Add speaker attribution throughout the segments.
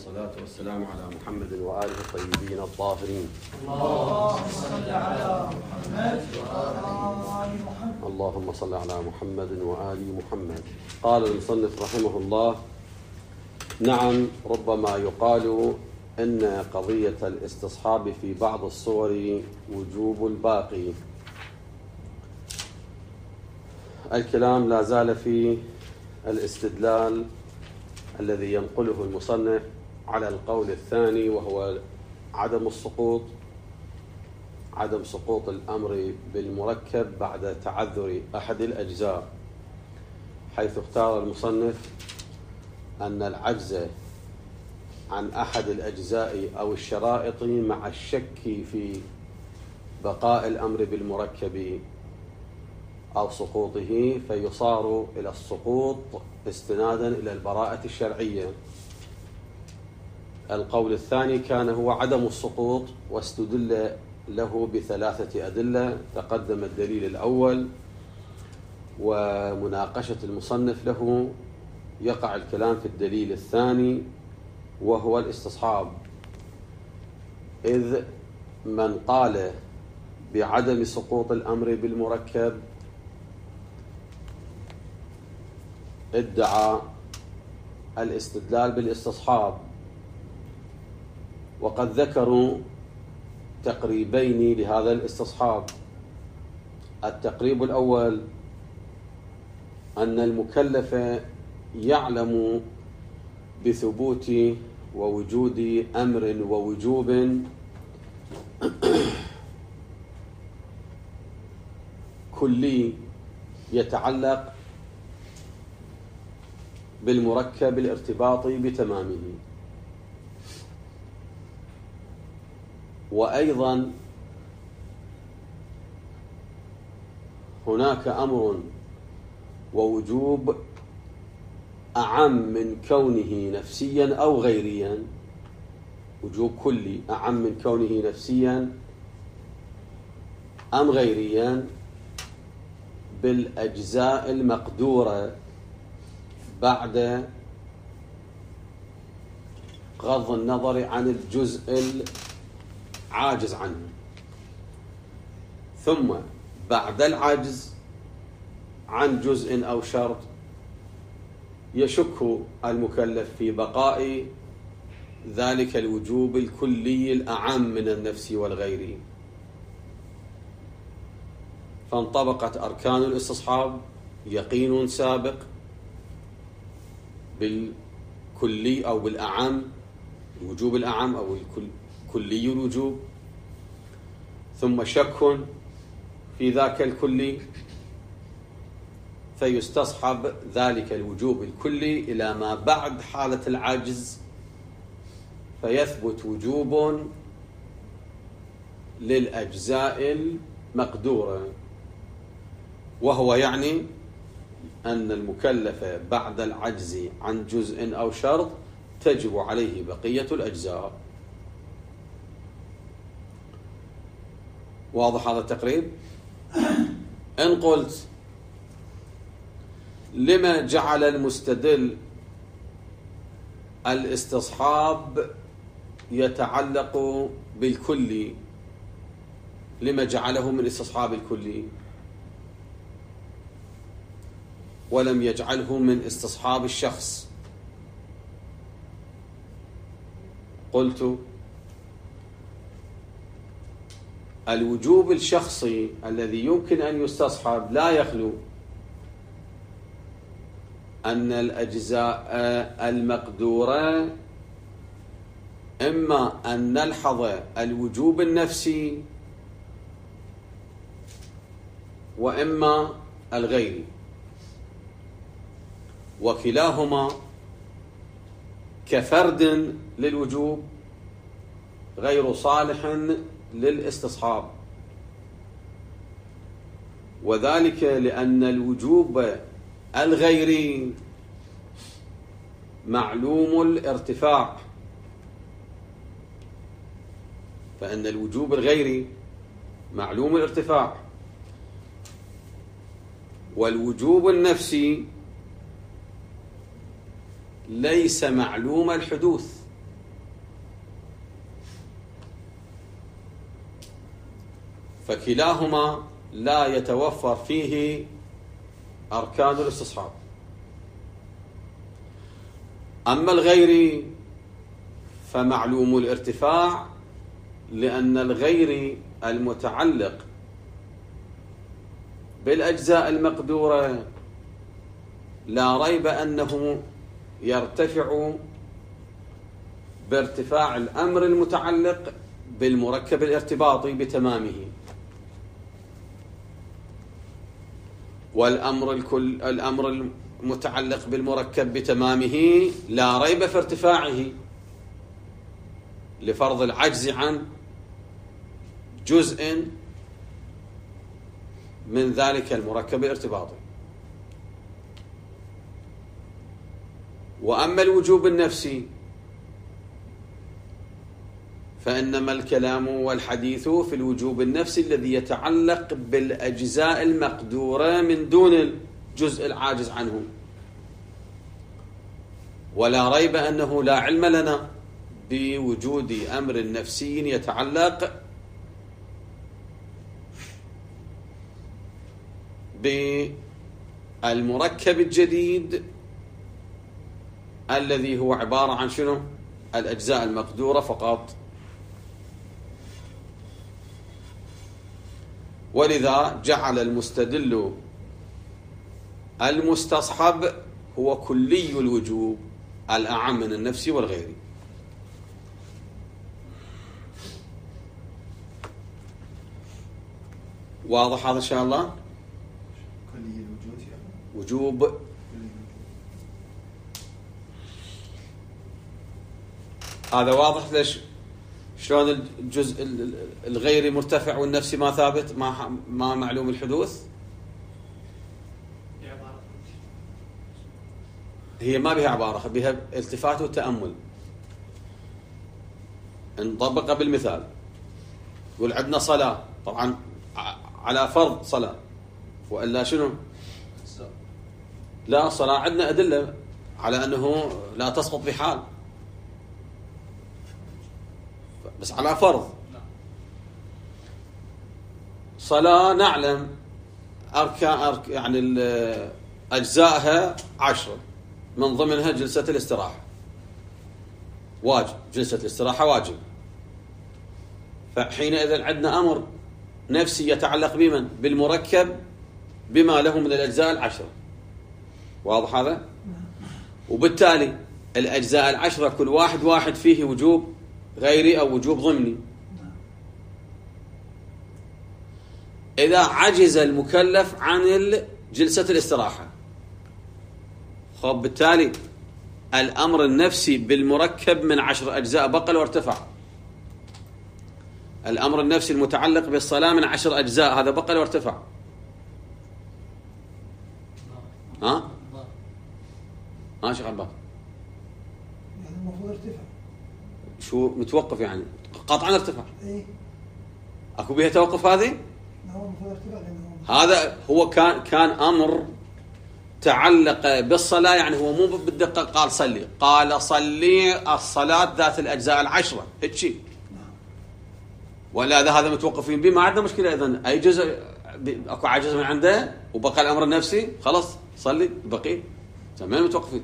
Speaker 1: والصلاة والسلام على محمد وآله الطيبين الطاهرين.
Speaker 2: اللهم صل على محمد وآل محمد.
Speaker 1: اللهم صل على محمد وآل محمد. قال المصنف رحمه الله: نعم، ربما يقال إن قضية الاستصحاب في بعض الصور وجوب الباقي. الكلام لا زال في الاستدلال الذي ينقله المصنف على القول الثاني، وهو عدم سقوط الأمر بالمركب بعد تعذر أحد الأجزاء، حيث اختار المصنف أن العجز عن أحد الأجزاء أو الشرائط مع الشك في بقاء الأمر بالمركب أو سقوطه فيصار إلى السقوط استنادا إلى البراءة الشرعية. القول الثاني كان هو عدم السقوط، واستدل له بثلاثة أدلة. تقدم الدليل الأول، ومناقشة المصنف له يقع الكلام في الدليل الثاني وهو الاستصحاب، إذ من قال بعدم سقوط الأمر بالمركب ادعى الاستدلال بالاستصحاب، وقد ذكروا تقريبين لهذا الاستصحاب. التقريب الأول أن المكلف يعلم بثبوت ووجود أمر ووجوب كلي يتعلق بالمركب الارتباطي بتمامه، وأيضا هناك أمر ووجوب أعم من كونه نفسيا أو غيريا، وجوب كلي أعم من كونه نفسيا أم غيريا بالأجزاء المقدورة بعد غض النظر عن الجزء العاجز عنه. ثم بعد العجز عن جزء أو شرط يشك المكلف في بقاء ذلك الوجوب الكلي الأعم من النفس والغير، فانطبقت أركان الاستصحاب: يقين سابق بالكلي أو بالأعم، الوجوب الأعم أو كلي الوجوب، ثم شك في ذاك الكلي فيستصحب ذلك الوجوب الكلي إلى ما بعد حالة العجز، فيثبت وجوب للأجزاء المقدورة، وهو يعني أن المكلف بعد العجز عن جزء أو شرط تجب عليه بقية الأجزاء. واضح هذا التقريب؟ إن قلت لما جعل المستدل الاستصحاب يتعلق بالكلي، لما جعله من استصحاب الكلي ولم يجعله من استصحاب الشخص؟ قلت الوجوب الشخصي الذي يمكن أن يستصحب لا يخلو أن الأجزاء المقدورة إما أن نلحظ الوجوب النفسي وإما الغيري، وكلاهما كفرد للوجوب غير صالح للاستصحاب، وذلك لأن الوجوب الغيري معلوم الارتفاع، فإن الوجوب الغيري معلوم الارتفاع، والوجوب النفسي ليس معلوم الحدوث، فكلاهما لا يتوفر فيه أركان الاستصحاب. أما الغيري فمعلوم الارتفاع، لأن الغيري المتعلق بالأجزاء المقدورة لا ريب أنه يرتفع بارتفاع الأمر المتعلق بالمركب الارتباطي بتمامه، الأمر المتعلق بالمركب بتمامه لا ريب في ارتفاعه لفرض العجز عن جزء من ذلك المركب الارتباطي. وأما الوجوب النفسي فإنما الكلام والحديث في الوجوب النفسي الذي يتعلق بالأجزاء المقدورة من دون الجزء العاجز عنه، ولا ريب أنه لا علم لنا بوجود أمر نفسي يتعلق بالمركب الجديد الذي هو عبارة عن شنو؟ الأجزاء المقدورة فقط. ولذا جعل المستدل المستصحب هو كلي الوجوب الأعم من النفسي والغيري. واضح هذا إن شاء الله؟
Speaker 3: كلي الوجود يعني
Speaker 1: وجوب هذا واضح. ليش شلون الجزء الغيري مرتفع والنفسي ما ثابت، ما معلوم الحدوث؟ هي ما بها عبارة، بها التفات وتأمل. نطبقها بالمثال. يقول عندنا صلاة، طبعا على فرض صلاة، وإلا شنو؟ لا، الصلاة عندنا أدلة على أنه لا تسقط بحال، بس على فرض. صلاة نعلم أركان يعني أجزائها 10، من ضمنها جلسة الاستراحة واجب، جلسة الاستراحة واجب. فحينئذ عندنا أمر نفسي يتعلق بمن؟ بالمركب بما له من الأجزاء 10. واضح هذا؟ وبالتالي الأجزاء 10 كل واحد فيه وجوب غيري أو وجوب ضمني. إذا عجز المكلف عن جلسة الاستراحة، خب بالتالي الأمر النفسي بالمركب من 10 أجزاء بقل وارتفع. الأمر النفسي المتعلق بالصلاة من 10 أجزاء، هذا بقل وارتفع. ها شيخ عباس؟
Speaker 2: يعني المفروض ارتفع.
Speaker 1: شو متوقف يعني؟ قطعا ارتفع.
Speaker 2: ايه
Speaker 1: اكو بها توقف هذه؟
Speaker 2: هو المفروض ارتفع لانه
Speaker 1: هذا هو كان امر تعلق بالصلاة، يعني هو مو بالدقة قال صلي، قال صلي الصلاة ذات الأجزاء 10 هيك شيء. ولا هذا متوقفين به، ما عندنا مشكلة. إذن أي جزء اكو عجز من عنده وبقى الأمر النفسي، خلاص صلي بقي تمام متوقفين.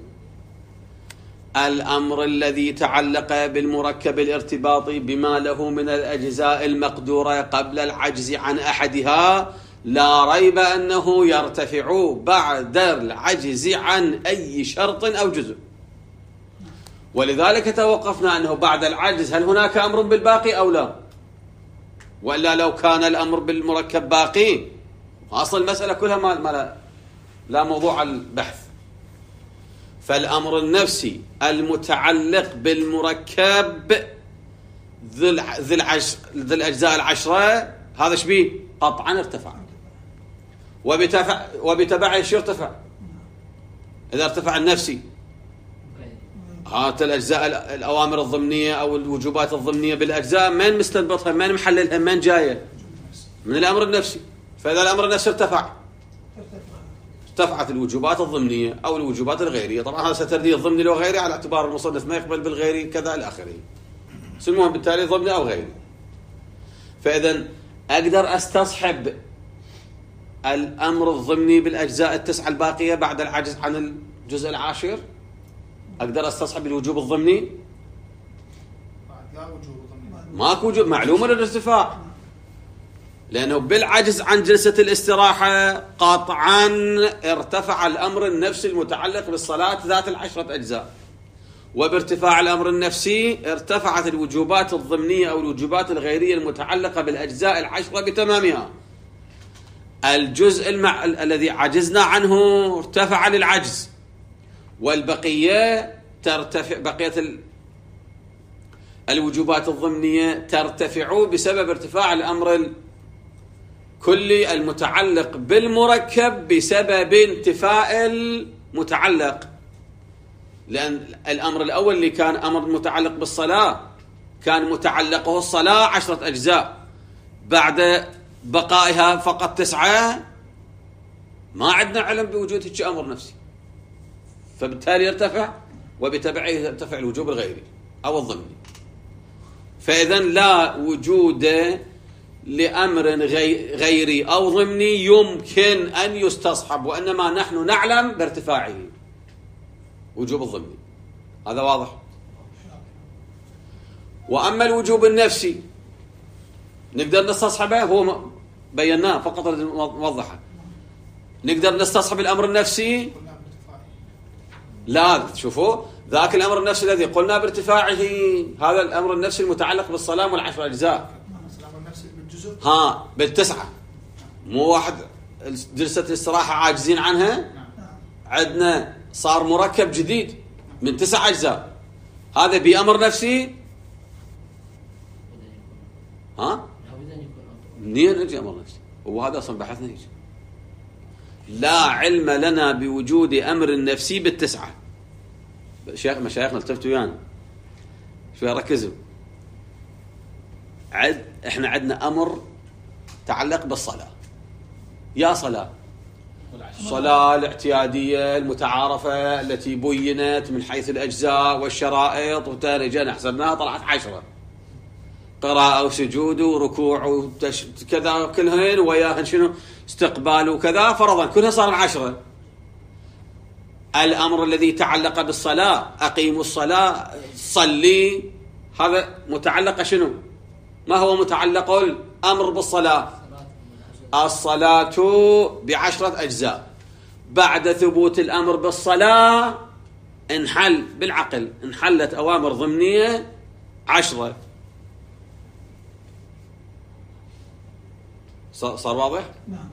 Speaker 1: الأمر الذي تعلق بالمركب الارتباطي بما له من الأجزاء المقدورة قبل العجز عن أحدها لا ريب أنه يرتفع بعد العجز عن أي شرط أو جزء. ولذلك توقفنا أنه بعد العجز هل هناك أمر بالباقي أو لا، وإلا لو كان الأمر بالمركب باقي أصل المسألة كلها ما لا موضوع البحث. فالأمر النفسي المتعلق بالمركب ذي الأجزاء 10 هذا شبيه قطعا ارتفع، وبتبعه شو ارتفع؟ إذا ارتفع النفسي هات الأجزاء الأوامر الضمنية أو الوجوبات الضمنية بالأجزاء من مستنبطها، من محللها، من جاية؟ من الأمر النفسي. فإذا الأمر النفسي ارتفعت الوجوبات الضمنية أو الوجوبات الغيرية. طبعا هذا سترديد ضمني لو غيري على اعتبار المصنف ما يقبل بالغيري كذا إلى آخره. المهم بالتالي ضمني أو غيري. فإذا أقدر أستصحب الأمر الضمني بالأجزاء التسعة الباقية بعد العجز عن الجزء العاشر؟ أقدر أستصحب الوجوب الضمني؟
Speaker 3: لا وجوب ضمني.
Speaker 1: ماكو وجوب، معلومة الارتفاع، لأنه بالعجز عن جلسة الاستراحة قطعا ارتفع الأمر النفسي المتعلق بالصلاة ذات العشرة أجزاء، وبارتفاع الأمر النفسي ارتفعت الوجوبات الضمنية أو الوجوبات الغيرية المتعلقة بالأجزاء العشرة بتمامها. الجزء الذي عجزنا عنه ارتفع للعجز، والبقية ترتفع، بقية الوجوبات الضمنية ترتفع بسبب ارتفاع الأمر الكلي المتعلق بالمركب بسبب انتفاء المتعلق. لأن الأمر الأول اللي كان أمر متعلق بالصلاة كان متعلقه الصلاة 10 أجزاء، بعد بقائها فقط 9 ما عندنا علم بوجود هيك أمر نفسي، فبالتالي يرتفع، وبتبعه يرتفع الوجوب الغيري أو الضمني. فإذا لا وجود لأمر غيري أو ضمني يمكن أن يستصحب، وإنما نحن نعلم بارتفاعه وجوب الضمني. هذا واضح. وأما الوجوب النفسي نقدر نستصحبه، هو بيناه فقط نوضحه. نقدر نستصحب الأمر النفسي؟ لا، شوفوا ذاك الأمر النفسي الذي قلنا بارتفاعه، هذا الأمر النفسي المتعلق بالصلاة والعشر أجزاء، ها بالتسعة، مو واحد جلسة الاستراحة عاجزين عنها، عندنا صار مركب جديد من 9 أجزاء، هذا بأمر نفسي. ها منين يجي أمر نفسي؟ وهذا أصلا بحثنا هيك. لا علم لنا بوجود أمر نفسي بالتسعة. مشايخنا التفتوا ويانا شوية، ركزوا. احنا عندنا أمر تعلق بالصلاة، يا صلاة، الصلاة الاعتيادية المتعارفة التي بينت من حيث الأجزاء والشرائط، وتارجنا حسبناها طلعت 10، قراءة وسجود وركوع وكذا كلهن وياهن شنو استقبال وكذا، فرضا كلها صار 10. الأمر الذي تعلق بالصلاة، أقيموا الصلاة، صلي، هذا متعلق شنو؟ ما هو متعلق الأمر بالصلاة؟ الصلاة ب10 أجزاء. بعد ثبوت الأمر بالصلاة انحل بالعقل، انحلت أوامر ضمنية 10. صار واضح؟
Speaker 2: نعم.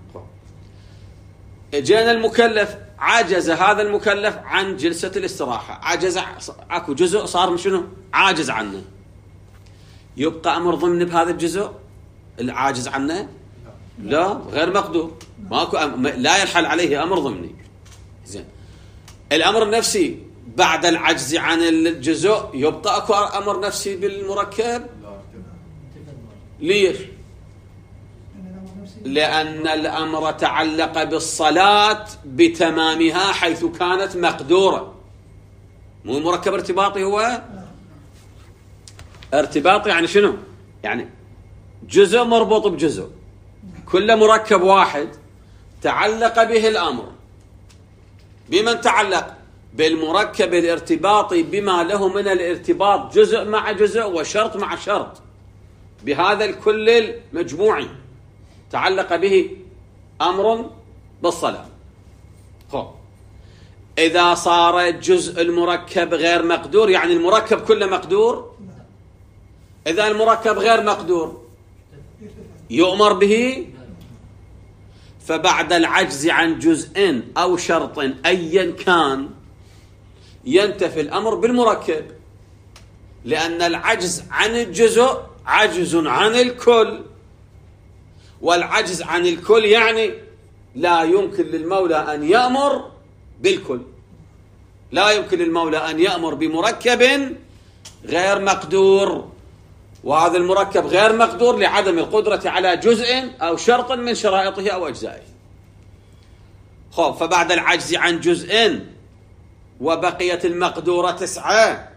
Speaker 1: اجينا المكلف، عجز هذا المكلف عن جلسة الاستراحة، عجز، اكو جزء صار شنو؟ عاجز عنه. يبقى أمر ضمني بهذا الجزء العاجز عنه؟ لا، غير مقدور، ماكو لا ينحل عليه أمر ضمني. زين، الأمر النفسي بعد العجز عن الجزء يبقى اكو أمر نفسي بالمركب؟ ليش؟ لأن الأمر تعلق بالصلاة بتمامها حيث كانت مقدورة. مو مركب ارتباطي، هو ارتباط يعني شنو؟ يعني جزء مربوط بجزء، كل مركب واحد تعلق به الأمر. بمن تعلق؟ بالمركب الارتباطي بما له من الارتباط، جزء مع جزء وشرط مع شرط، بهذا الكل المجموعي تعلق به أمر بالصلاة. إذا صار جزء المركب غير مقدور، يعني المركب كله مقدور. إذا المركب غير مقدور يؤمر به. فبعد العجز عن جزء أو شرط أيا كان ينتفي الأمر بالمركب، لأن العجز عن الجزء عجز عن الكل، والعجز عن الكل يعني لا يمكن للمولى أن يأمر بالكل، لا يمكن للمولى أن يأمر بمركب غير مقدور، وهذا المركب غير مقدور لعدم القدرة على جزء أو شرط من شرائطه أو أجزائه. فبعد العجز عن جزء وبقية المقدورة 9،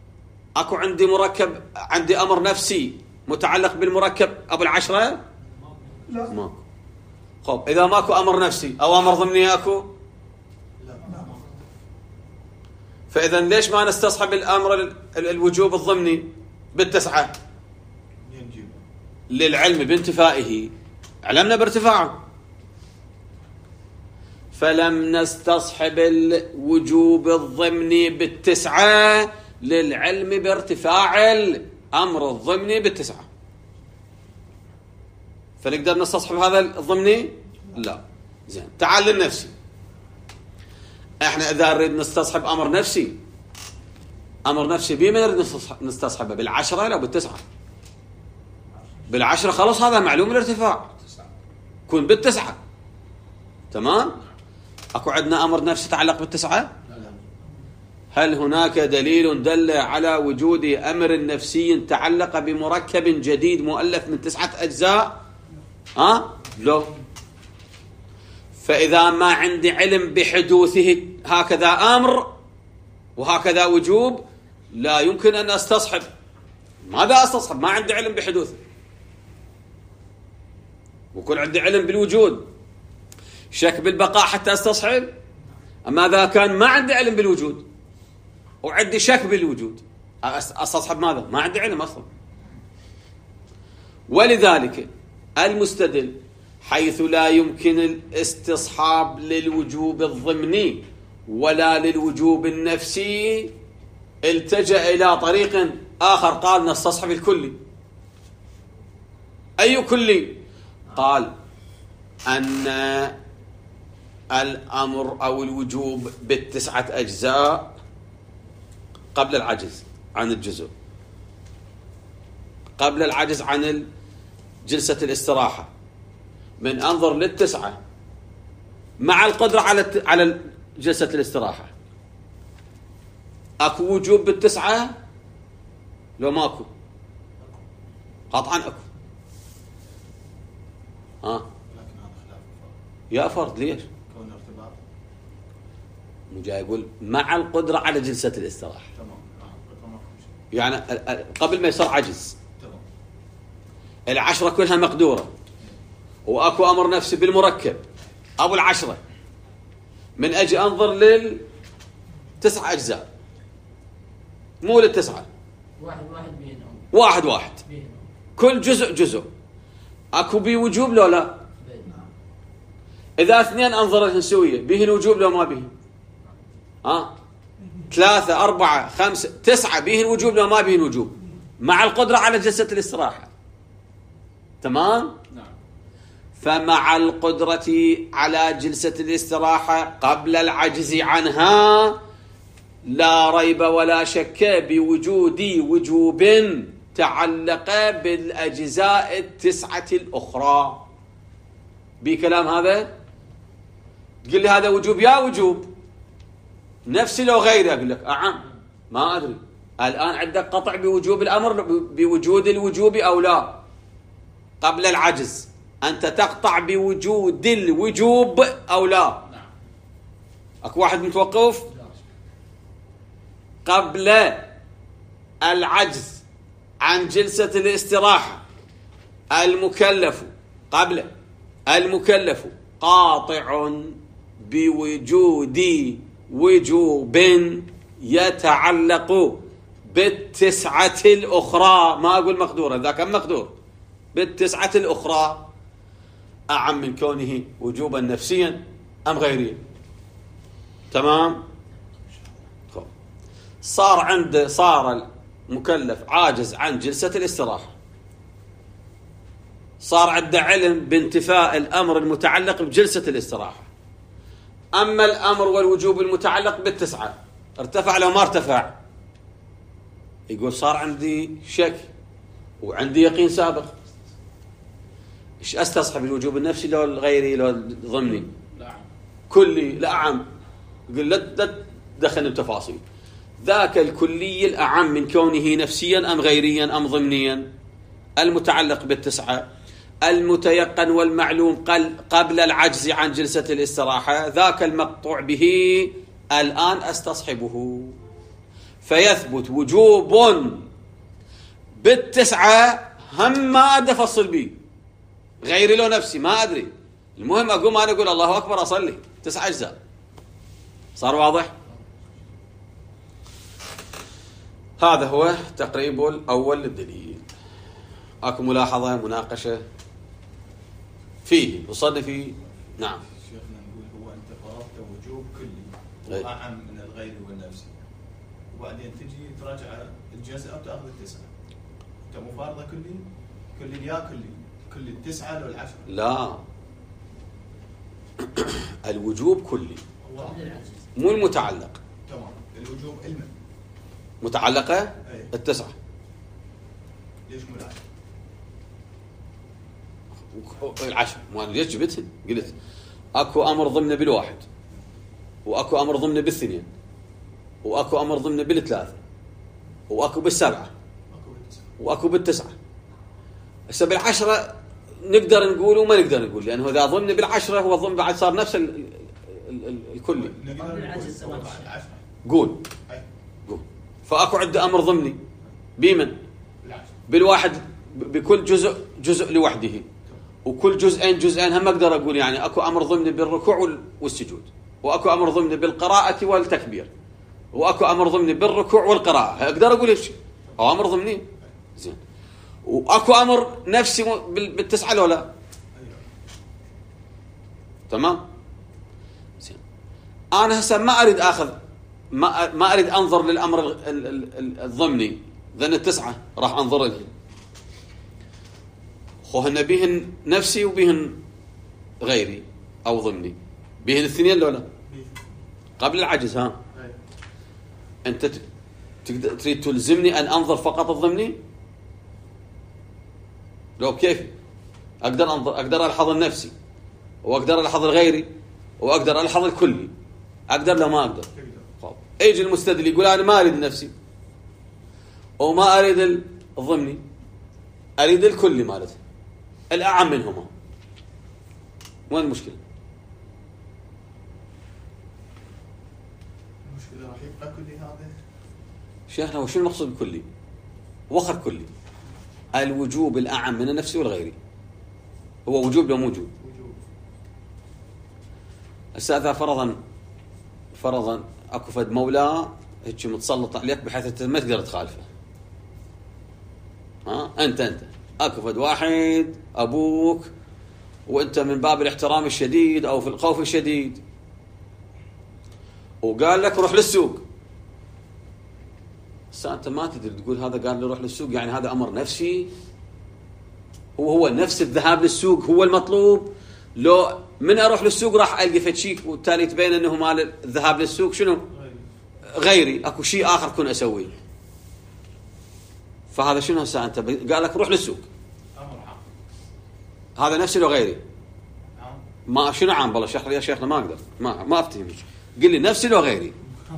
Speaker 1: أكو عندي مركب، عندي أمر نفسي متعلق بالمركب أبو 10،
Speaker 2: لا.
Speaker 1: ماكو. خب إذا ماكو أمر نفسي أو أمر ضمني أكو،
Speaker 3: لا.
Speaker 1: فإذا ليش ما نستصحب الأمر الوجوب الضمني بالتسعة؟
Speaker 3: منين نجيبه؟
Speaker 1: للعلم بانتفائه، علمنا بارتفاعه، فلم نستصحب الوجوب الضمني بالتسعة للعلم بارتفاع الأمر الضمني بالتسعة. فنقدر نستصحب هذا الضمني؟ لا. زين، تعال للنفسي. احنا إذا نريد نستصحب أمر نفسي، أمر نفسي بما نريد نستصحبه بالعشرة لا بالتسعة؟ بالعشرة خلاص هذا معلوم الارتفاع، كون بالتسعة. تمام؟ أكو عندنا أمر نفسي يتعلق بالتسعة؟ هل هناك دليل دل على وجود أمر نفسي تعلق بمركب جديد مؤلف من 9 أجزاء؟ لا. فإذا ما عندي علم بحدوثه هكذا أمر وهكذا وجوب، لا يمكن أن أستصحب. ماذا أستصحب؟ ما عندي علم بحدوثه، وكل عندي علم بالوجود. شك بالبقاء حتى أستصحب؟ أما إذا كان ما عندي علم بالوجود وعندي شك بالوجود، أستصحب ماذا؟ ما عندي علم أصلا. ولذلك المستدل حيث لا يمكن الاستصحاب للوجوب الضمني ولا للوجوب النفسي التجأ إلى طريق آخر، قال نستصحب الكلي. أي كلي؟ قال أن الأمر أو الوجوب ب9 أجزاء قبل العجز عن الجزء، قبل العجز عن جلسة الاستراحة، من أنظر لل9 مع القدرة على جلسة الاستراحة. أكو وجوب بال9 لو ماكو؟ قطعا أكو.
Speaker 3: لكن هذا خلاف
Speaker 1: يا فرد ليش؟
Speaker 3: كون ارتباط.
Speaker 1: مو جاي يقول مع القدرة على جلسة الاستراحة.
Speaker 3: تمام.
Speaker 1: يعني قبل ما يصير عجز
Speaker 3: تمام.
Speaker 1: العشرة كلها مقدورة، وأكو أمر نفسي بالمركب أبو العشرة، من أجي أنظر لل9 أجزاء، مو لل9،
Speaker 4: واحد بينهم،
Speaker 1: واحد كل جزء. أكو بيه وجوب لو لا؟ إذا 2 أنظر لهن سوية، بيهن وجوب لو ما بيهن؟ 3 4 5 9 بيهن وجوب لو ما بيهن وجوب، مع القدرة على جلسة الاستراحة. تمام؟
Speaker 4: نعم.
Speaker 1: فمع القدرة على جلسة الاستراحة قبل العجز عنها لا ريب ولا شك بوجود وجوب تعلق بالأجزاء 9 الأخرى. بكلام هذا تقول لي هذا وجوب يا وجوب نفسي لو غيره، أقول لك ما أدري. الآن عندك قطع بوجوب الأمر، بوجود الوجوب أو لا قبل العجز. أنت تقطع بوجود الوجوب أو لا؟
Speaker 4: نعم.
Speaker 1: أكو واحد متوقف قبل العجز عن جلسة الاستراحة. المكلف قاطع بوجود وجوب يتعلق ب9 الأخرى. ما أقول مقدورة، إذا كان مقدور ب9 الأخرى أعم من كونه وجوبا نفسيا أم غيريا. تمام؟ صار المكلف عاجز عن جلسة الاستراحة، صار عنده علم بانتفاء الأمر المتعلق بجلسة الاستراحة. أما الأمر والوجوب المتعلق بال9 ارتفع لو ما ارتفع، يقول صار عندي شك وعندي يقين سابق. إيش أستصحب الوجوب النفسي لو الغيري لو ضمني؟
Speaker 4: لا.
Speaker 1: كلي لا أعم. يقول لا دخلنا بتفاصيل. ذاك الكلي الأعم من كونه نفسيا أم غيريا أم ضمنيا، المتعلق بال9 المتيقن والمعلوم قبل العجز عن جلسة الاستراحة، ذاك المقطوع به الآن أستصحبه، فيثبت وجوب بال9 هم ما أدى فصل به. غيري لو نفسي ما أدري، المهم أقوم أنا أقول الله أكبر أصلي 9 أجزاء. صار واضح؟ هذا هو تقريب الأول للدليل. أكو ملاحظة مناقشة فيه مصنفي؟ نعم.
Speaker 3: شيخنا نقول هو أنت فرضت وجوب كلي
Speaker 1: أي.
Speaker 3: وأعم من الغير والنفسي، وبعدين تجي تراجع الجزء أو تأخذ 9. أنت مو فارضة كلي يا كل 9 لو 10.
Speaker 1: لا الوجوب كلي
Speaker 4: قبل العجز.
Speaker 1: مو المتعلق.
Speaker 3: تمام. الوجوب علما.
Speaker 1: متعلقة
Speaker 3: أي.
Speaker 1: 9.
Speaker 3: ليش مو 10؟
Speaker 1: 10 ما ليش جبتهن؟ قلت اكو امر ضمن بالواحد، واكو امر ضمن بالاثنين، واكو امر ضمن بالثلاثه، واكو بالسبعه،
Speaker 3: أكو 9.
Speaker 1: واكو بالتسعه. هسه بالعشره نقدر نقول وما نقدر نقول، لانه اذا ضمن بالعشره هو ضمن بعد صار نفس الكلي.
Speaker 3: نقدر
Speaker 4: قبل العجز
Speaker 3: نقول
Speaker 4: سواء.
Speaker 3: بعد 10.
Speaker 1: قول
Speaker 3: أي.
Speaker 1: قول. فاكو عنده امر ضمني بمن؟
Speaker 3: بالعشرة.
Speaker 1: بالواحد بكل جزء لوحده، وكل جزئين هم اقدر اقول يعني اكو امر ضمني بالركوع والسجود، واكو امر ضمني بالقراءة والتكبير، واكو امر ضمني بالركوع والقراءة. اقدر اقول هيك او امر ضمني زين، واكو امر نفسي بالتسعة لو لا.
Speaker 3: أيوة.
Speaker 1: تمام زين. انا هسه ما اريد اخذ ما اريد انظر للامر الضمني ذن التسعة راح انظر لهم، خوهن بيهن نفسي وبيهن غيري او ضمني، بيهن الاثنين لو لا قبل العجز. ها
Speaker 3: أي.
Speaker 1: انت تريد تلزمني ان انظر فقط الضمني؟ لو كيف اقدر انظر، اقدر الحظ النفسي واقدر الحظ الغيري واقدر الحظ الكلي، اقدر لا ما اقدر.
Speaker 3: تقدر.
Speaker 1: طب يجي المستدل يقول انا ما اريد النفسي وما اريد الضمني، اريد الكلي مالته الاعم منهما، وين المشكله؟
Speaker 3: المشكلة راح يبقى كلي هذا.
Speaker 1: شيخنا وشو المقصود بكلي؟ وخر كلي الوجوب الاعم من النفسي والغيري، هو وجوب لو موجود.
Speaker 3: وجوب.
Speaker 1: هسه اذا فرضا اكو فد مولاه هيك متسلط عليك بحيث انت ما تقدر تخالفه. انت اكو فد واحد ابوك وانت من باب الاحترام الشديد او في الخوف الشديد وقال لك روح للسوق. هسه انت ما تدري تقول هذا قال لي روح للسوق يعني هذا امر نفسي، هو نفس الذهاب للسوق هو المطلوب، لو من اروح للسوق راح القى فد شيء وبالتالي تبين انه مال الذهاب للسوق شنو؟ غيري اكو شيء اخر كن اسويه. فهذا شنو هسه انت قال لك روح للسوق،
Speaker 3: أمر عام.
Speaker 1: هذا نفسي لو غيري؟
Speaker 3: عام.
Speaker 1: ما شنو عام بالله شيخ يا شيخنا ما اقدر ما افتهم. قل لي نفسي لو غيري.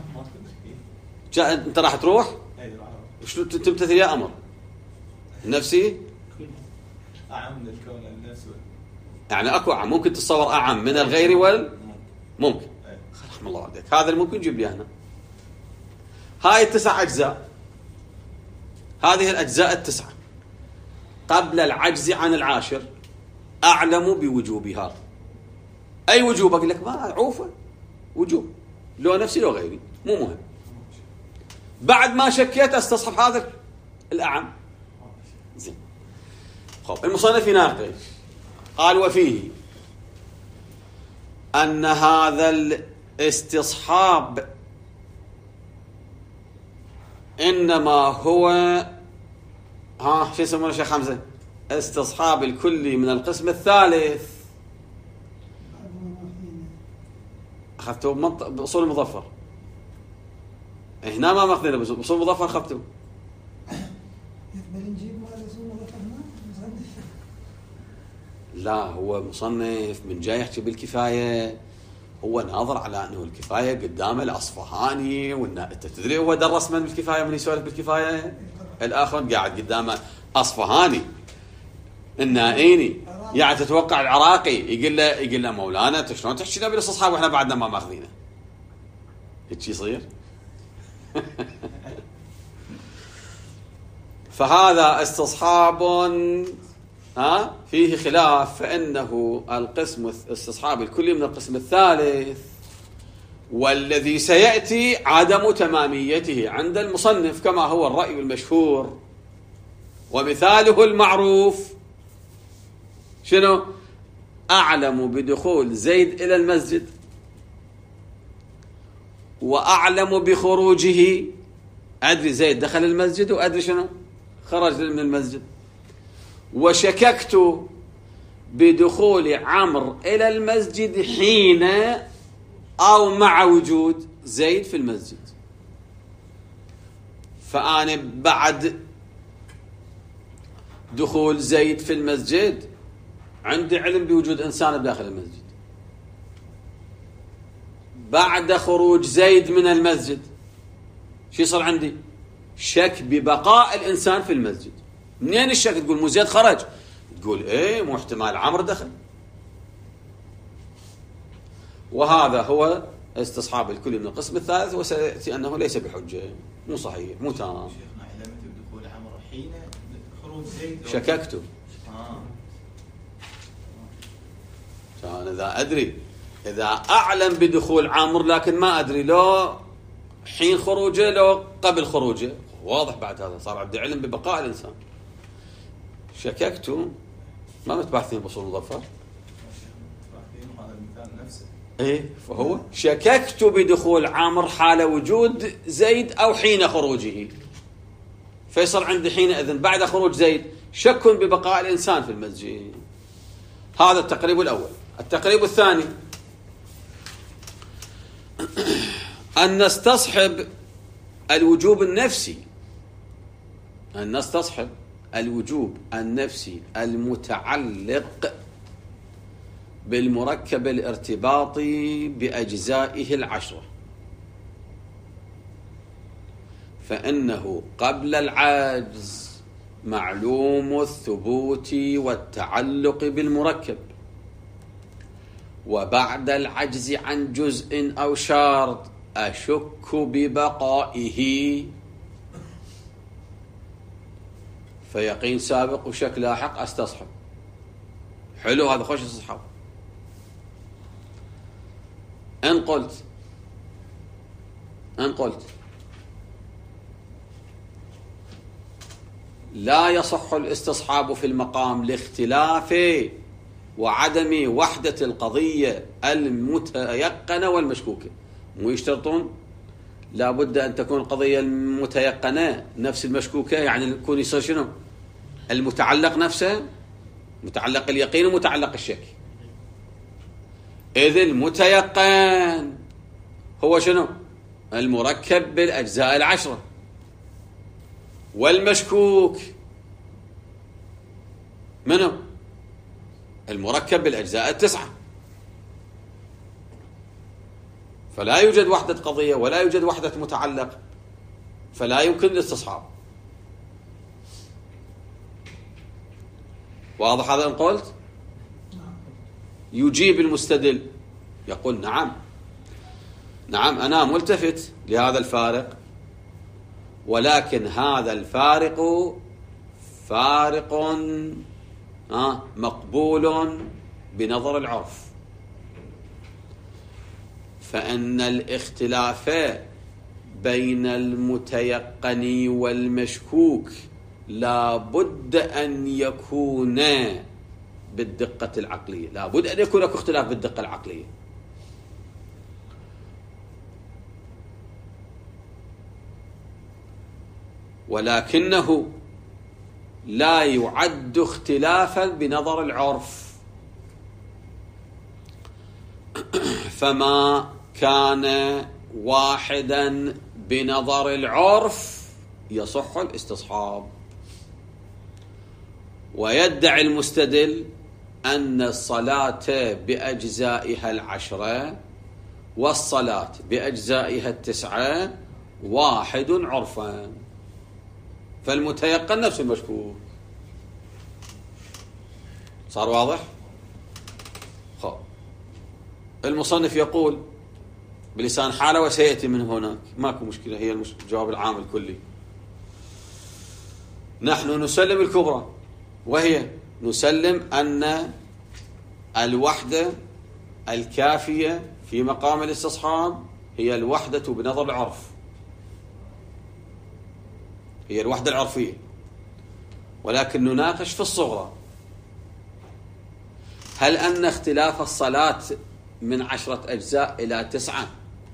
Speaker 1: انت راح تروح
Speaker 3: أي راح.
Speaker 1: شنو تمتثل يا امر نفسي؟
Speaker 3: أعم من الكون النفس.
Speaker 1: يعني اكو اعم ممكن تتصور اعم من الغير ممكن.
Speaker 3: أي.
Speaker 1: رحم الله عليك. هذا اللي ممكن نجيب لي هنا. هاي 9 اجزاء، هذه الاجزاء 9 قبل العجز عن العاشر اعلم بوجوبها. اي وجوب؟ اقول لك ما عوفه وجوب لو نفسي لو غيري مو مهم. بعد ما شكيت استصحب هذا الاعم. زين. خب المصنف يناقش قال وفيه ان هذا الاستصحاب انما هو شو يسمونه شيخ حمزه؟ استصحاب الكلي من القسم الثالث. اخذته باصول المظفر، هنا ما ماخذينه باصول المظفر اخذته.
Speaker 2: يقبل نجيب مال رسول الله هنا مصنف.
Speaker 1: لا هو مصنف من جاي يحكي بالكفايه، هو ناظر على انه الكفايه قدامه الاصفهاني انت تدري هو درس من الكفايه من يسولف بالكفايه؟ الاخر قاعد قدامه اصفهاني النائيني، يعني تتوقع العراقي يقول له مولانا انت شلون تحكي لنا بالاستصحاب واحنا بعدنا ما ماخذينه؟ هيك يصير؟ فهذا استصحاب فيه خلاف، فإنه القسم الاستصحاب الكلي من القسم الثالث، والذي سيأتي عدم تماميته عند المصنف كما هو الرأي المشهور. ومثاله المعروف شنو؟ أعلم بدخول زيد إلى المسجد وأعلم بخروجه، أدري زيد دخل المسجد وأدري شنو خرج من المسجد. وشككت بدخول عمرو إلى المسجد حين أو مع وجود زيد في المسجد، فأنا بعد دخول زيد في المسجد عندي علم بوجود إنسان بداخل المسجد. بعد خروج زيد من المسجد شو صار عندي؟ شك ببقاء الإنسان في المسجد. منين الشك؟ تقول مو زيد خرج، تقول ايه مو احتمال عمرو دخل. وهذا هو استصحاب الكلي من القسم الثالث، وسيأتي أنه ليس بحجة، مو صحيح، مو تمام.
Speaker 3: شيخنا علمت بدخول عمرو حين خروج زيد
Speaker 1: شككت. كان إذا أدري، إذا أعلم بدخول عمرو لكن ما أدري لو حين خروجه لو قبل خروجه، واضح بعد هذا صار عندي علم ببقاء الإنسان. شككت، ما متباحثين بأصول مظفر؟
Speaker 3: هذا المثال نفسه.
Speaker 1: إيه، فهو شككت بدخول عمرو حال وجود زيد أو حين خروجه، فيصل عندي حينئذ بعد خروج زيد شك ببقاء الإنسان في المسجد. هذا التقريب الأول. التقريب الثاني أن نستصحب الوجوب النفسي، أن نستصحب الوجوب النفسي المتعلق بالمركب الارتباطي بأجزائه العشرة، فإنه قبل العجز معلوم الثبوت والتعلق بالمركب، وبعد العجز عن جزء أو شرط أشك ببقائه، فيقين سابق وشك لاحق أستصحب. حلو، هذا خوش استصحاب. إن قلت لا يصح الاستصحاب في المقام لاختلاف وعدم وحدة القضية المتيقنة والمشكوكة. مو يشترطون لا بد أن تكون القضية المتيقنة نفس المشكوكة، يعني يكون يصير شنو؟ المتعلق نفسه، متعلق اليقين ومتعلق الشك. إذ المتيقن هو شنو؟ المركب بالأجزاء العشرة، والمشكوك منه؟ المركب بالأجزاء التسعة. فلا يوجد وحدة قضية ولا يوجد وحدة متعلق، فلا يمكن الاستصحاب. واضح هذا؟ إن قلت يجيب المستدل يقول نعم أنا ملتفت لهذا الفارق، ولكن هذا الفارق فارق مقبول بنظر العرف، فإن الاختلاف بين المتيقن والمشكوك لا بد أن يكون بالدقة العقلية، لا بد أن يكون اختلاف بالدقة العقلية. ولكنه لا يعد اختلافا بنظر العرف، فما كان واحدا بنظر العرف يصح الاستصحاب. ويدعي المستدل أن الصلاة بأجزائها العشرة والصلاة بأجزائها التسعة واحد عرفا، فالمتيقن نفس المشكوك. صار واضح؟ المصنف يقول بلسان حاله وسيأتي من هناك، ماكو مشكلة، هي الجواب العام الكلي. نحن نسلم الكبرى، وهي نسلم أن الوحدة الكافية في مقام الاستصحاب هي الوحدة بنظر العرف، هي الوحدة العرفية، ولكن نناقش في الصغرى. هل أن اختلاف الصلاة من 10 أجزاء إلى 9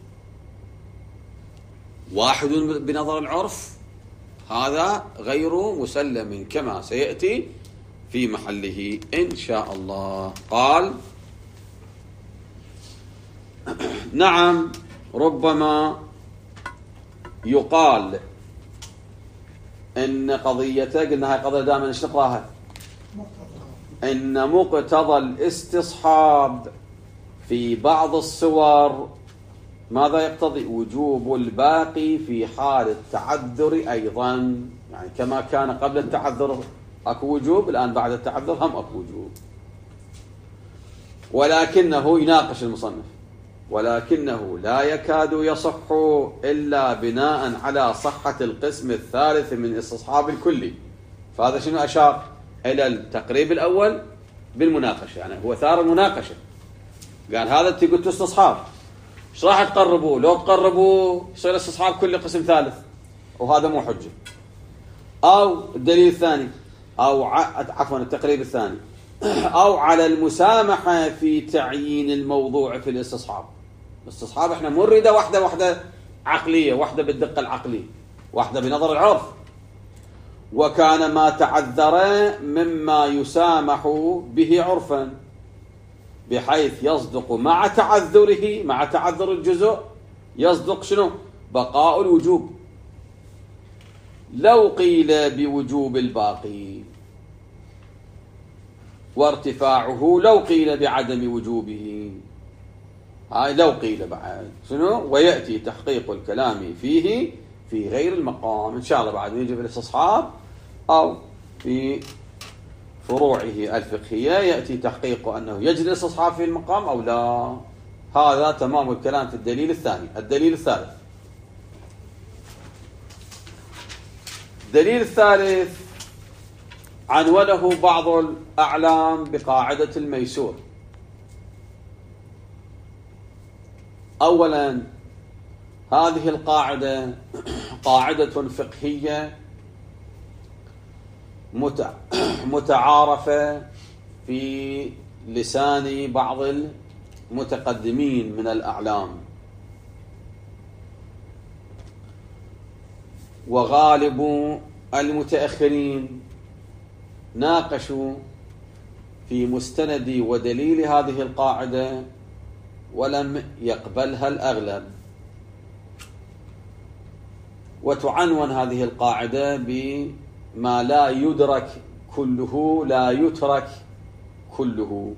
Speaker 1: واحد بنظر العرف؟ هذا غير مسلم كما سيأتي في محله إن شاء الله. قال: نعم، ربما يقال إن قضيته، قلنا هاي قضية دائما ايش نقراها؟ إن مقتضى الاستصحاب في بعض الصور ماذا يقتضي؟ وجوب الباقي في حال التعذر أيضا، يعني كما كان قبل التعذر أكو وجوب، الآن بعد التعذر هم أكو وجوب. ولكنه يناقش المصنف، ولكنه لا يكاد يصح إلا بناء على صحة القسم الثالث من استصحاب الكلي. فهذا شنو أشار؟ إلى التقريب الأول بالمناقشة، يعني هو ثار المناقشة، قال هذا انت قلت استصحاب، ايش راح تقربوا؟ لو تقربوا يصير استصحاب كل قسم ثالث، وهذا مو حجة. أو الدليل الثاني، أو عفوا التقريب الثاني، أو على المسامحة في تعيين الموضوع في الاستصحاب. الاستصحاب احنا مو نريده واحدة عقلية، واحدة بالدقة العقلية، واحدة بنظر العرف. وكان ما تعذر مما يسامح به عرفا، بحيث يصدق مع تعذره، مع تعذر الجزء يصدق شنو؟ بقاء الوجوب، لو قيل بوجوب الباقي، وارتفاعه لو قيل بعدم وجوبه. هاي لو قيل بعد شنو؟ ويأتي تحقيق الكلام فيه في غير المقام إن شاء الله بعد يجي في الاستصحاب أو في فروعه الفقهية يأتي تحقيق أنه يجري الاستصحاب في المقام أو لا. هذا تمام الكلام في الدليل الثاني. الدليل الثالث، الدليل الثالث عنوله بعض الأعلام بقاعدة الميسور. أولا، هذه القاعدة قاعدة فقهية متعارفة في لسان بعض المتقدمين من الأعلام، وغالب المتأخرين ناقشوا في مستند ودليل هذه القاعدة ولم يقبلها الأغلب. وتعنون هذه القاعدة بما لا يدرك كله لا يترك كله،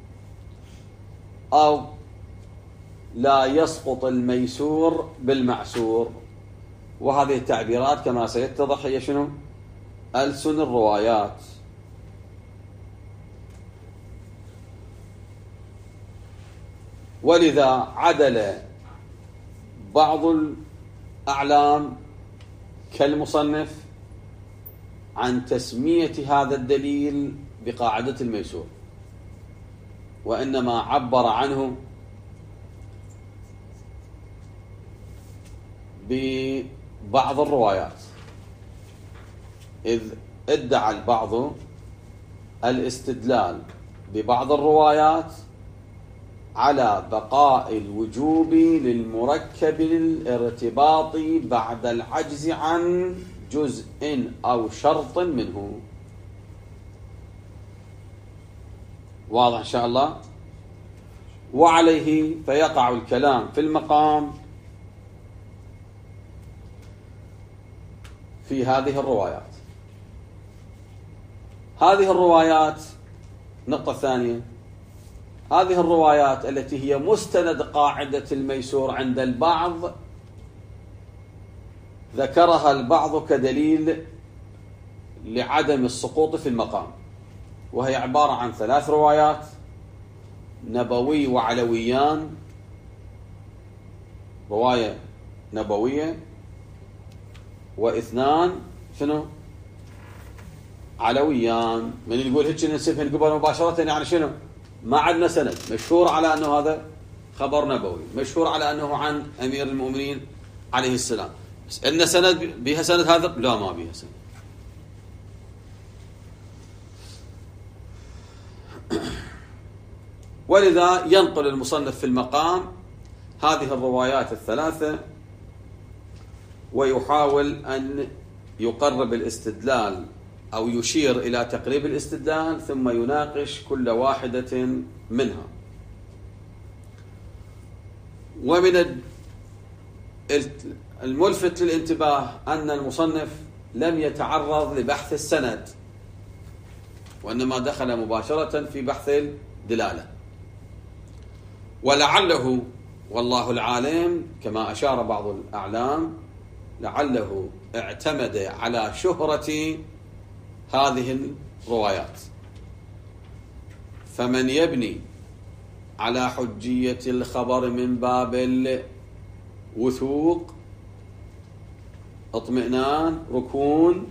Speaker 1: أو لا يسقط الميسور بالمعسور. وهذه التعبيرات كما سيتضح هي شنو؟ ألسن الروايات. ولذا عدل بعض الأعلام كالمصنف عن تسمية هذا الدليل بقاعدة الميسور، وإنما عبر عنه ببعض الروايات، إذ ادعى البعض الاستدلال ببعض الروايات على بقاء الوجوب للمركب الارتباطي بعد العجز عن جزء أو شرط منه. واضح إن شاء الله؟ وعليه فيقع الكلام في المقام في هذه الروايات. هذه الروايات، نقطة ثانية، هذه الروايات التي هي مستند قاعدة الميسور عند البعض ذكرها البعض كدليل لعدم السقوط في المقام، وهي عبارة عن 3 روايات: نبوي وعلويان، رواية نبوية، و2 شنو؟ علويان. من يقول هيك ننسفهن قبل مباشرة يعني شنو؟ ما عندنا سند مشهور على أنه هذا خبر نبوي، مشهور على أنه عن أمير المؤمنين عليه السلام. إن سند بها سند هذا؟ لا، ما بها سند. ولذا ينقل المصنف في المقام هذه الروايات الثلاثة ويحاول أن يقرب الاستدلال أو يشير إلى تقريب الاستدلال، ثم يناقش كل واحدة منها. ومن الملفت للانتباه أن المصنف لم يتعرض لبحث السند، وإنما دخل مباشرة في بحث الدلالة. ولعله والله العالم كما أشار بعض الأعلام لعله اعتمد على شهرة هذه الروايات. فمن يبني على حجية الخبر من باب الوثوق، اطمئنان، ركون،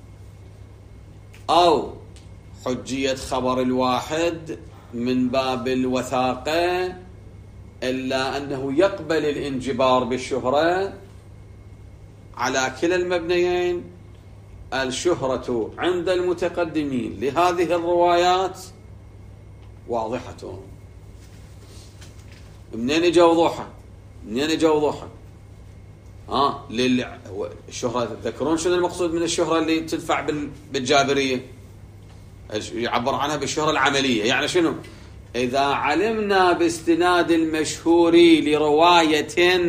Speaker 1: أو حجية خبر الواحد من باب الوثاقة، إلا أنه يقبل الانجبار بالشهرة، على كلا المبنيين الشهرة عند المتقدمين لهذه الروايات واضحة. منين اجى وضوحها؟ منين اجى وضوحها؟ الشهرة، تذكرون شنو المقصود من الشهرة اللي تدفع بالجابرية؟ يعبر عنها بالشهرة العملية. يعني شنو؟ إذا علمنا باستناد المشهور لرواية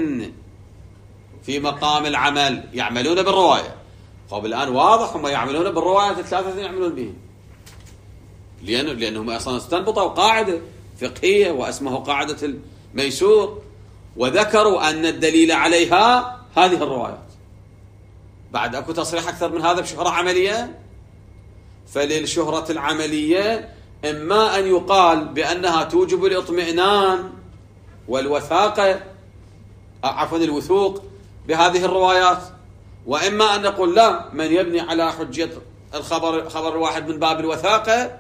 Speaker 1: في مقام العمل، يعملون بالرواية. طب الآن واضح هم يعملون بالرواية الثلاثة يعملون بهم، لأنهم أصلا استنبطوا قاعدة فقهية واسمه قاعدة الميسور، وذكروا أن الدليل عليها هذه الروايات. بعد أكو تصريح أكثر من هذا بشهرة عملية. فللشهرة العملية إما أن يقال بأنها توجب الاطمئنان والوثاقة، عفوا الوثوق بهذه الروايات، وإما أن نقول لا، من يبني على حجية خبر الواحد من باب الوثاقة،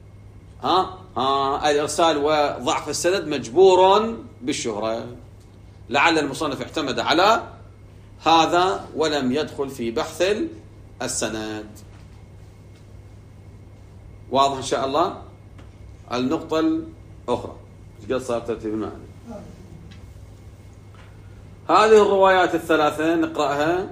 Speaker 1: الإرسال وضعف السند مجبور بالشهرة. لعل المصنف اعتمد على هذا ولم يدخل في بحث السند. واضح إن شاء الله. النقطة الأخرى ايش قد صار ترتيب المعنى؟ هذه الروايات الثلاثة نقرأها،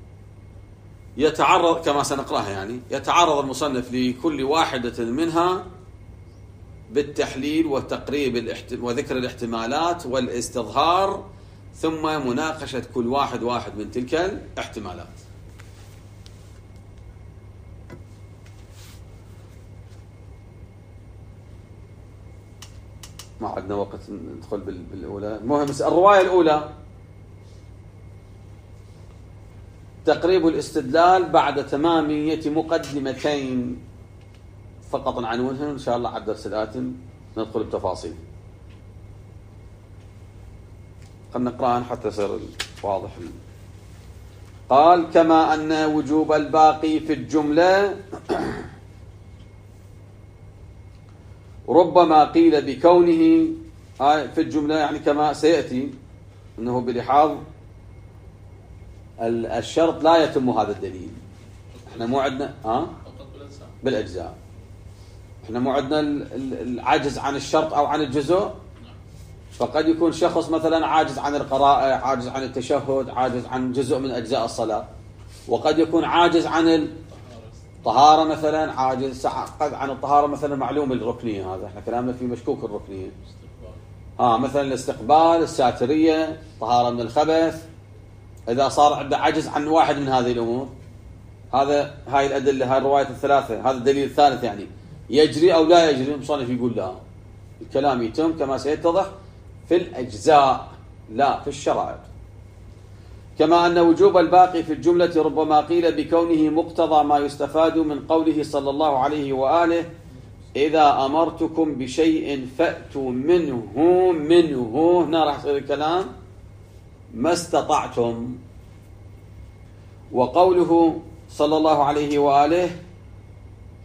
Speaker 1: يتعرض كما سنقرأها يعني يتعرض المصنف لكل واحدة منها بالتحليل وتقريب وذكر الاحتمالات والاستظهار، ثم مناقشة كل واحد من تلك الاحتمالات. ما عندنا وقت ندخل بالأولى. المهم الرواية الأولى تقريب الاستدلال بعد تمامية مقدمتين فقط عنونهن، إن شاء الله على الدرس الآتي ندخل بتفاصيل. خلنا نقرأها حتى يصير واضح. قال: كما أن وجوب الباقي في الجملة ربما قيل بكونه في الجملة، يعني كما سيأتي أنه بلحاظ الشرط لا يتم هذا الدليل. احنا مو عندنا بالأجزاء، احنا مو عندنا العجز عن الشرط أو عن الجزء. فقد يكون شخص مثلا عاجز عن القراءة، عاجز عن التشهد، عاجز عن جزء من أجزاء الصلاة، وقد يكون عاجز عن الطهارة مثلا، عاجز عن الطهارة مثلا معلوم الركنية. هذا احنا كلامنا في مشكوك الركنية. مثلا الاستقبال، الساترية، طهارة من الخبث. إذا صار عنده عجز عن واحد من هذه الأمور، هاي الأدلة، هاي الروايات الثلاثة، هذا الدليل الثالث يعني يجري أو لا يجري. المصنف يقول لا، الكلام يتم كما سيتضح في الأجزاء لا في الشرائط. كما أن وجوب الباقي في الجملة ربما قيل بكونه مقتضى ما يستفاد من قوله صلى الله عليه وآله: إذا أمرتكم بشيء فأتوا منه هنا راح يصير الكلام ما استطعتم. وقوله صلى الله عليه وآله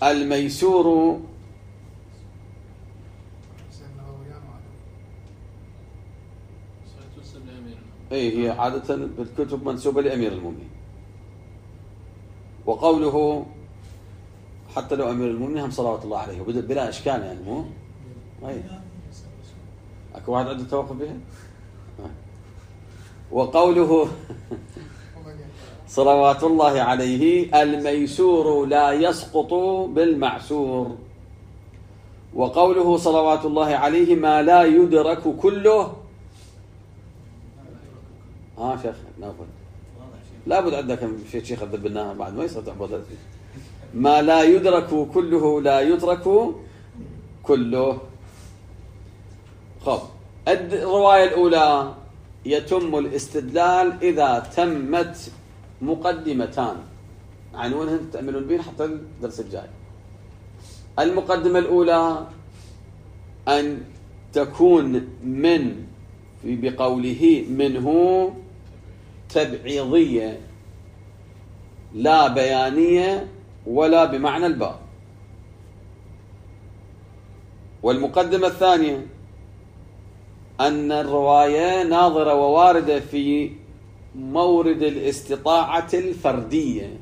Speaker 1: الميسور هي عادة بالكتب منسوبة لأمير المؤمنين، وقوله حتى لو أمير المؤمنين هم صلوات الله عليه بلا إشكال يعني مو أكو واحد عنده توقف بها. وقوله صلوات الله عليه الميسور لا يسقط بالمعسور، وقوله صلوات الله عليه ما لا يدرك كله. شيخ نافذ لابد عندك في شيخ ذبناها بعد ما يصير تعبد. ما لا يدرك كله لا يترك كله. خب الرواية الأولى يتم الاستدلال إذا تمت مقدمتان عنوانهن تأملون بين حتى الدرس الجاي. المقدمة الأولى أن تكون من بقوله منه تبعيضية لا بيانية ولا بمعنى الباء. والمقدمة الثانية أن الرواية ناظرة وواردة في مورد الاستطاعة الفردية،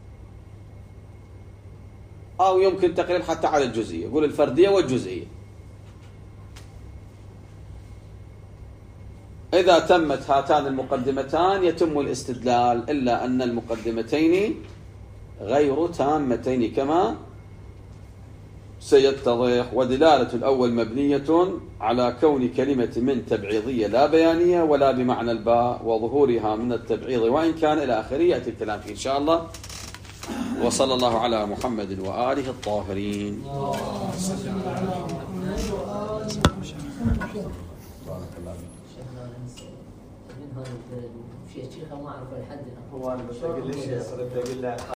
Speaker 1: أو يمكن تقريب حتى على الجزئية، يقول الفردية والجزئية. إذا تمت هاتان المقدمتان يتم الاستدلال، إلا أن المقدمتين غير تامتين كما سيتضح. ودلالة الأول مبنية على كون كلمة من تبعيضية لا بيانية ولا بمعنى الباء، وظهورها من التبعيض وإن كان إلى آخره يأتي الكلام فيه إن شاء الله. وصلى الله على محمد وآله الطاهرين.
Speaker 4: شيخ ما أعرف الحد.
Speaker 5: هو أنا بقول لك